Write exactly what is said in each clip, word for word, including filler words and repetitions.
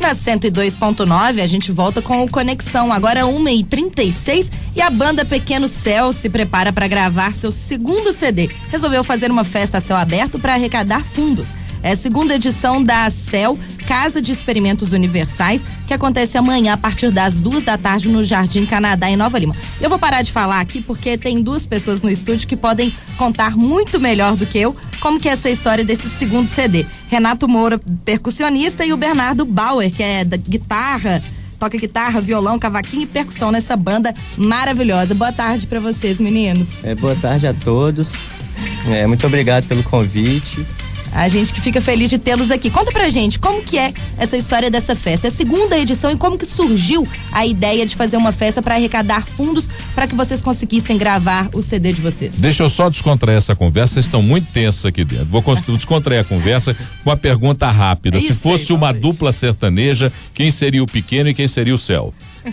na cento e dois ponto nove, a gente volta com o Conexão, agora uma e trinta e seis, e a banda Pequeno Céu se prepara para gravar seu segundo C D. Resolveu fazer uma festa a céu aberto para arrecadar fundos. É a segunda edição da Céu, Casa de Experimentos Universais, que acontece amanhã a partir das duas da tarde no Jardim Canadá, em Nova Lima. Eu vou parar de falar aqui porque tem duas pessoas no estúdio que podem contar muito melhor do que eu como que é essa história desse segundo C D. Renato Moura, percussionista, e o Bernardo Bauer, que é da guitarra, toca guitarra, violão, cavaquinho e percussão nessa banda maravilhosa. Boa tarde pra vocês, meninos. É, boa tarde a todos. É, muito obrigado pelo convite. A gente que fica feliz de tê-los aqui. Conta pra gente como que é essa história dessa festa. É a segunda edição, e como que surgiu a ideia de fazer uma festa para arrecadar fundos para que vocês conseguissem gravar o C D de vocês? Deixa eu só descontrair essa conversa, vocês estão muito tensos aqui dentro. Vou descontrair a conversa com uma pergunta rápida. Se fosse uma dupla sertaneja, quem seria o Pequeno e quem seria o Céu?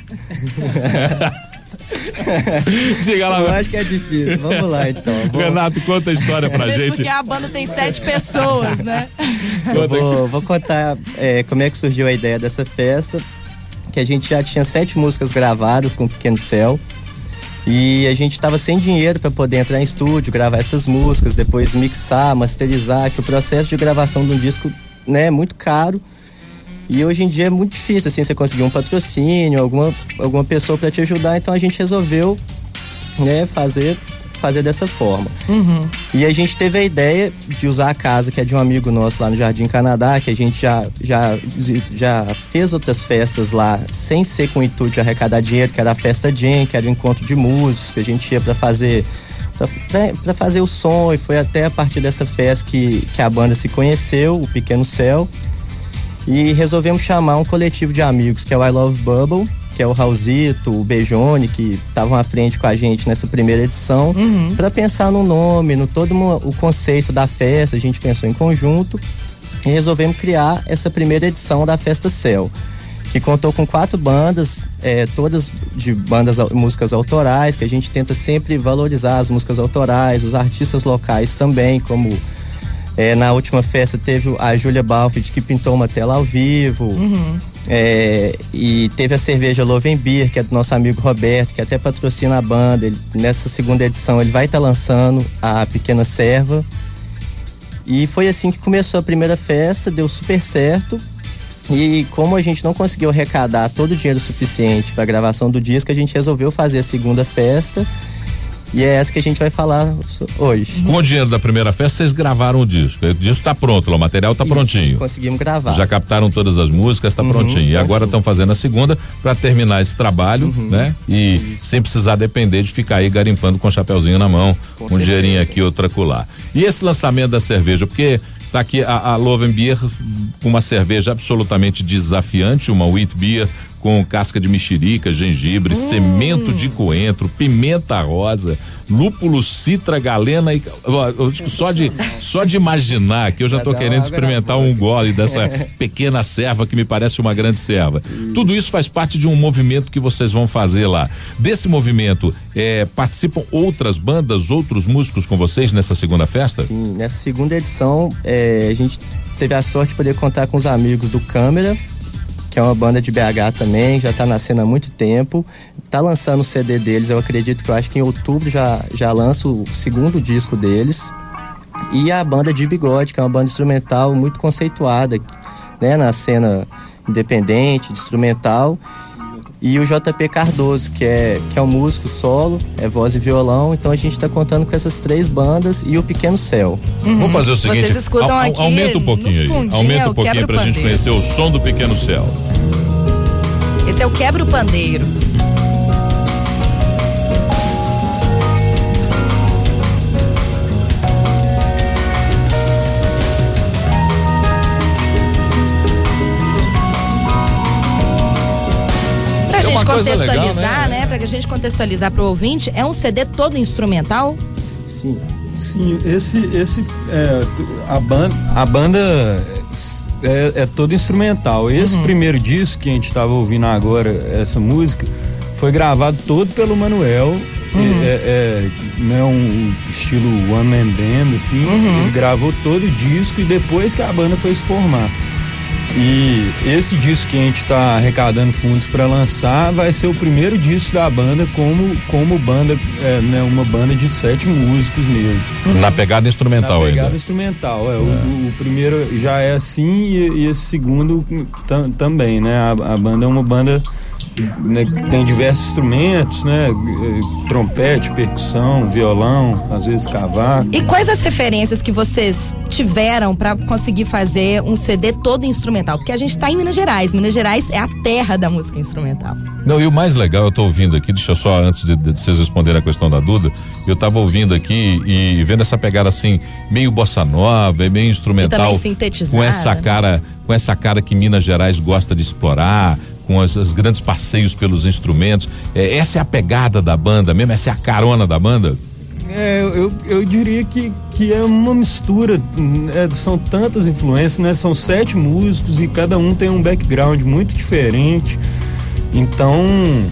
Diga lá. Eu acho que é difícil. Vamos lá, então. Vou... Renato, conta a história pra Mesmo gente. Porque a banda tem sete pessoas, né? Eu vou, vou contar é, como é que surgiu a ideia dessa festa. Que a gente já tinha sete músicas gravadas com o Pequeno Céu. E a gente tava sem dinheiro para poder entrar em estúdio, gravar essas músicas, depois mixar, masterizar, que o processo de gravação de um disco, né, é muito caro. E hoje em dia é muito difícil, assim, você conseguir um patrocínio, alguma, alguma pessoa para te ajudar. Então a gente resolveu, né, fazer, fazer dessa forma. Uhum. E a gente teve a ideia de usar a casa, que é de um amigo nosso lá no Jardim Canadá, que a gente já, já, já fez outras festas lá, sem ser com o intuito de arrecadar dinheiro, que era a Festa Jam, que era o encontro de músicos, que a gente ia para fazer... para fazer o som, e foi até a partir dessa festa que, que a banda se conheceu, o Pequeno Céu. E resolvemos chamar um coletivo de amigos, que é o I Love Bubble, que é o Raulzito, o Bejone, que estavam à frente com a gente nessa primeira edição, uhum. para pensar no nome, no todo o conceito da festa. A gente pensou em conjunto e resolvemos criar essa primeira edição da Festa Céu, que contou com quatro bandas, é, todas de bandas, músicas autorais, que a gente tenta sempre valorizar as músicas autorais, os artistas locais também, como... É, na última festa teve a Júlia Balfit, que pintou uma tela ao vivo. Uhum. É, e teve a cerveja Loven Beer, que é do nosso amigo Roberto, que até patrocina a banda. Ele, nessa segunda edição ele vai estar tá lançando a Pequena Serva. E foi assim que começou a primeira festa, deu super certo. E como a gente não conseguiu arrecadar todo o dinheiro suficiente para a gravação do disco, a gente resolveu fazer a segunda festa. E é essa que a gente vai falar hoje. Com o dinheiro da primeira festa, vocês gravaram o disco. O disco tá pronto, o material tá Isso, prontinho. Conseguimos gravar. Já captaram todas as músicas, tá uhum, prontinho. E agora estão fazendo a segunda para terminar esse trabalho, uhum. né? E Isso. sem precisar depender de ficar aí garimpando com o chapeuzinho na mão, com um certeza. Dinheirinho aqui, outro acolá. E esse lançamento da cerveja, porque tá aqui a, a Loven Beer, uma cerveja absolutamente desafiante, uma wheat beer com casca de mexerica, gengibre, hum. semento de coentro, pimenta rosa, lúpulo, citra, galena e eu digo, só de só de imaginar que eu já tô querendo experimentar um gole dessa pequena serva que me parece uma grande serva. Tudo isso faz parte de um movimento que vocês vão fazer lá. Desse movimento, é, participam outras bandas, outros músicos com vocês nessa segunda festa? Sim, nessa segunda edição, é, a gente teve a sorte de poder contar com os amigos do Câmara, que é uma banda de B H também, já tá na cena há muito tempo, tá lançando o C D deles, eu acredito que eu acho que em outubro já, já lança o segundo disco deles. E a banda de Bigode, que é uma banda instrumental muito conceituada, né, na cena independente, de instrumental. E o J P Cardoso, que é, que é um músico solo, é voz e violão. Então a gente tá contando com essas três bandas e o Pequeno Céu. Uhum. Vamos fazer o seguinte, vocês escutam a, a, aqui aumenta um pouquinho aí, fundinho, aumenta um pouquinho pra gente conhecer o som do Pequeno Céu. Esse é o Quebra o Pandeiro. Pra gente contextualizar, legal, né? né? Pra gente contextualizar pro ouvinte, é um C D todo instrumental? Sim. Sim, esse, esse é, a banda, a banda é, é todo instrumental. Esse uhum. primeiro disco que a gente estava ouvindo agora, essa música, foi gravado todo pelo Manuel. Uhum. É, é, não é um estilo one man band, assim. Uhum. Ele gravou todo o disco e depois que a banda foi se formar. E esse disco que a gente está arrecadando fundos para lançar vai ser o primeiro disco da banda como, como banda, é, né, uma banda de sete músicos mesmo. Na pegada instrumental ainda. Na pegada ainda. instrumental, é. é. O, o primeiro já é assim e, e esse segundo tam, também, né? A, a banda é uma banda, né, tem diversos instrumentos, né? Trompete, percussão, violão, às vezes cavaco. E quais as referências que vocês tiveram para conseguir fazer um C D todo instrumental? Porque a gente tá em Minas Gerais. Minas Gerais é a terra da música instrumental. Não, e o mais legal, eu tô ouvindo aqui, deixa eu só, antes de, de vocês responderem a questão da Duda, eu tava ouvindo aqui e vendo essa pegada assim, meio bossa nova, meio instrumental. E também sintetizada, com essa cara, com essa cara que Minas Gerais gosta de explorar, com os, os grandes passeios pelos instrumentos. É, essa é a pegada da banda mesmo? Essa é a carona da banda? É, eu, eu diria que, que é uma mistura, é, são tantas influências, né? São sete músicos e cada um tem um background muito diferente. Então,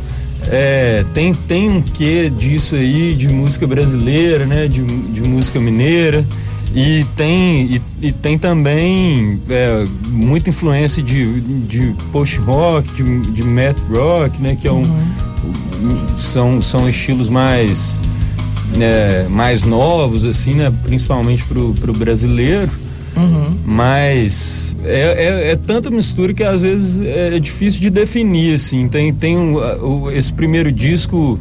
é, tem, tem um quê disso aí, de música brasileira, né? De, de música mineira. E tem, e, e tem também é, muita influência de, de post-rock, de, de math rock, né? Que é um, uhum. são, são estilos mais, né, mais novos, assim, né? Principalmente pro, pro brasileiro. Uhum. Mas é, é, é tanta mistura que às vezes é difícil de definir, assim. Tem, tem um, o, esse primeiro disco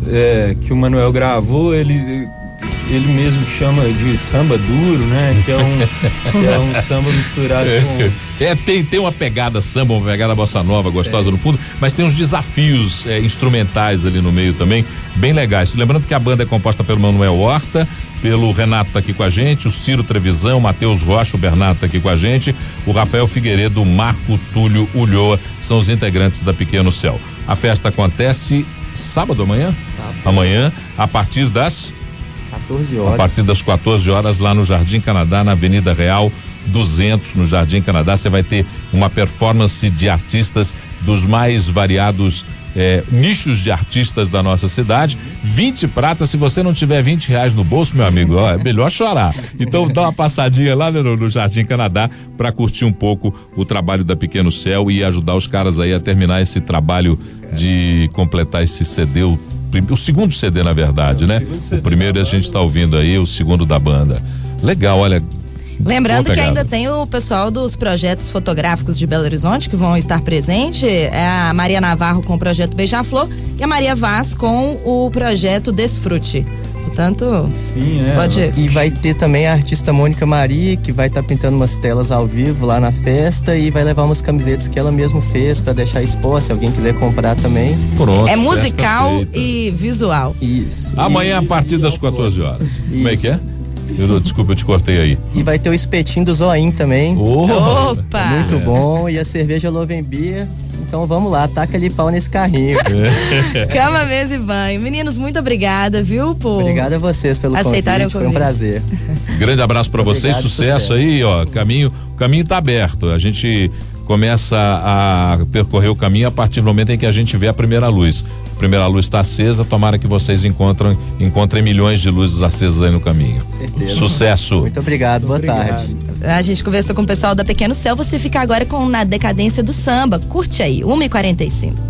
é, que o Manuel gravou, ele... ele mesmo chama de samba duro, né? Que é um, que é um samba misturado com... É, tem, tem uma pegada samba, uma pegada bossa nova gostosa é. no fundo, mas tem uns desafios é, instrumentais ali no meio também, bem legais. Lembrando que a banda é composta pelo Manuel Horta, pelo Renato tá aqui com a gente, o Ciro Trevisão, o Matheus Rocha, o Bernardo tá aqui com a gente, o Rafael Figueiredo, o Marco Túlio Ulloa, são os integrantes da Pequeno Céu. A festa acontece sábado amanhã? Sábado. Amanhã, a partir das... quatorze horas. A partir das quatorze horas, lá no Jardim Canadá, na Avenida Real duzentos, no Jardim Canadá, você vai ter uma performance de artistas dos mais variados eh, nichos de artistas da nossa cidade. vinte pratas, se você não tiver vinte reais no bolso, meu amigo, ó, é melhor chorar. Então dá uma passadinha lá no, no Jardim Canadá para curtir um pouco o trabalho da Pequeno Céu e ajudar os caras aí a terminar esse trabalho de completar esse C D, o o segundo C D, na verdade, é, né? O, o primeiro a gente está ouvindo aí, o segundo da banda. Legal, olha. Lembrando que ainda tem o pessoal dos projetos fotográficos de Belo Horizonte que vão estar presentes. É a Maria Navarro com o projeto Beija-Flor e a Maria Vaz com o projeto Desfrute. Portanto, sim, é. Pode ir. E vai ter também a artista Mônica Maria, que vai estar tá pintando umas telas ao vivo lá na festa e vai levar umas camisetas que ela mesma fez para deixar exposta, se alguém quiser comprar também. Pronto. É musical e visual. Isso. Amanhã e, a partir das quatorze horas. Isso. Como é que é? Eu, desculpa, eu te cortei aí. E vai ter o espetinho do Zoinho também. Oh, Opa! Muito é. bom. E a cerveja Lovenbeer. Então vamos lá, taca ali pau nesse carrinho. Cama, mesa e banho. Meninos, muito obrigada, viu, por... Obrigada a vocês pelo aceitarem convite, o convite. Foi um prazer. Grande abraço pra vocês, Obrigado, sucesso, sucesso aí, ó, caminho, o caminho tá aberto, a gente começa a percorrer o caminho a partir do momento em que a gente vê a primeira luz. A primeira luz está acesa, tomara que vocês encontrem, encontrem milhões de luzes acesas aí no caminho. Certeza. Sucesso. Muito obrigado, boa Muito obrigado. tarde. A gente conversou com o pessoal da Pequeno Céu, você fica agora com Na Decadência do Samba. Curte aí, uma e quarenta e cinco.